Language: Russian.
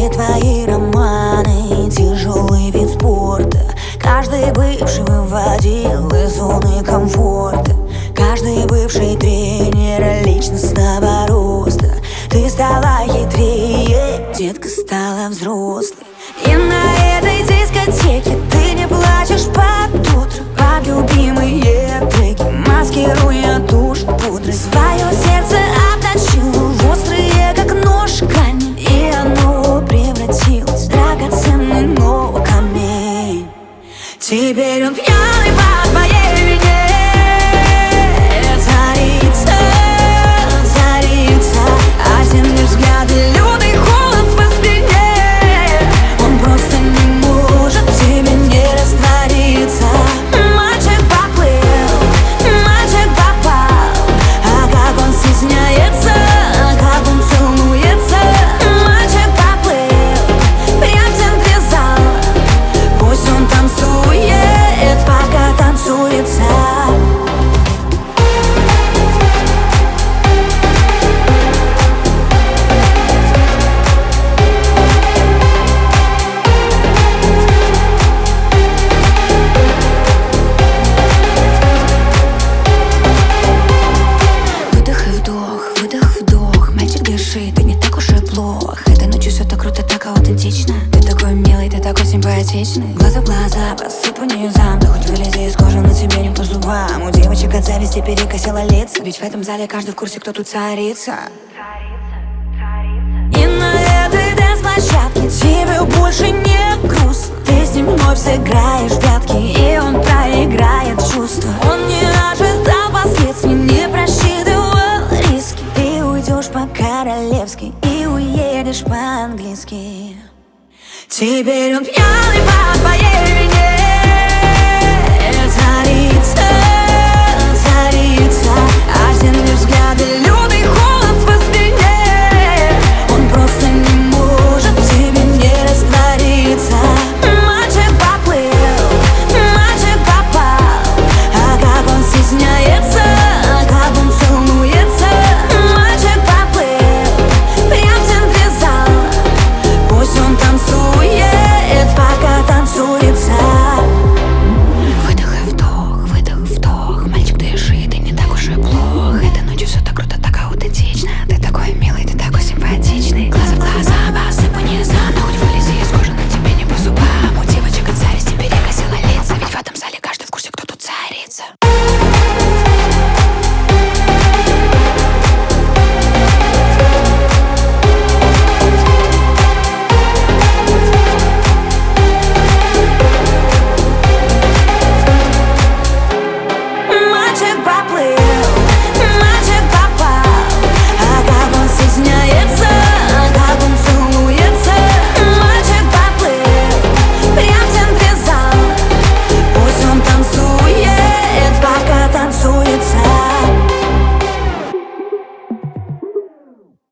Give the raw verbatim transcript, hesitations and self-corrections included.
Все твои романы, тяжелый вид спорта. Каждый бывший выводил из зоны комфорта. Каждый бывший тренер личностного роста. Ты стала хитрее, детка стала взрослой. И на этой дискотеке ты не плачешь под утро, под любимые треки, маскируя тушь пудрой. Свое сердце обточила в острые, как нож, камень, и оно превратилось в драгоценный, но камень. Теперь он пьяный по твоей вине. Царица, царица, один лишь взгляд и лютый холод по спине. Он просто не может в тебе не раствориться. Мальчик поплыл, мальчик попал, а как он стесняется, а как он целуется. Мальчик поплыл, прям в центре зала. Пусть он танцует, пока танцуется. Ты не так уж и плох. Этой ночью все так круто, так аутентично. Ты такой милый, ты такой симпатичный. Глаза в глаза, посыпу низам. Да хоть вылези из кожи, на тебе не по зубам. У девочек от зависти перекосило лица. Ведь в этом зале каждый в курсе, кто тут царица. И на этой дэнс-площадке тебе больше не грустно. Ты с ним вновь сыграешь в прятки, и он проиграет чувства. Он не ожидал последствий, не просчитывал риски. Ты уйдешь по-королевски и уедешь по-английски. Теперь он пьяный по твоей вине. Царица, царица, один лишь взгляд и лютый холод по спине. Он просто не может в тебе не раствориться. Мальчик поплыл, мальчик попал, а как он стесняется, а как он целуется. Мальчик поплыл, прям в центре зала. Пусть он танцует, пока танцуется. Выдох и вдох, выдох, вдох. Мальчик, дыши, ты не так уж и плох. Этой ночью все так круто, так аутентично. Ты такой милый, ты такой симпатичный. Глаза в глаза, посыпу низам. Да хоть вылези из кожи, на тебе не по зубам. У девочек от зависти перекосило лица. Ведь в этом зале каждый в курсе, кто тут царица.